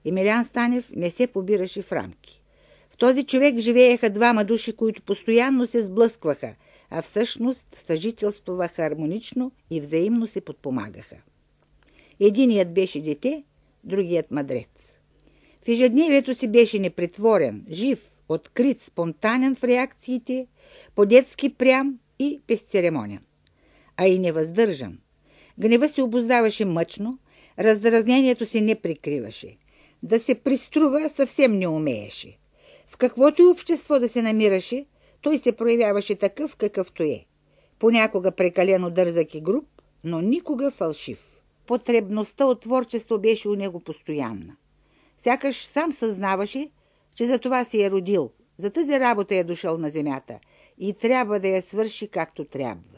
Емилиан Станев не се побираше в рамки. В този човек живееха двама души, които постоянно се сблъскваха, а всъщност съжителствуваха хармонично и взаимно се подпомагаха. Единият беше дете, другият мъдрец. В ежедневието си беше непритворен, жив, открит, спонтанен в реакциите, по-детски прям и безцеремонен. А и невъздържан. Гнева се обуздаваше мъчно, раздразнението си не прикриваше. Да се приструва съвсем не умееше. В каквото и общество да се намираше, той се проявяваше такъв, какъвто е. Понякога прекалено дързък и груб, но никога фалшив. Потребността от творчество беше у него постоянна. Сякаш сам съзнаваше, че за това си е родил, за тази работа е дошъл на земята и трябва да я свърши както трябва.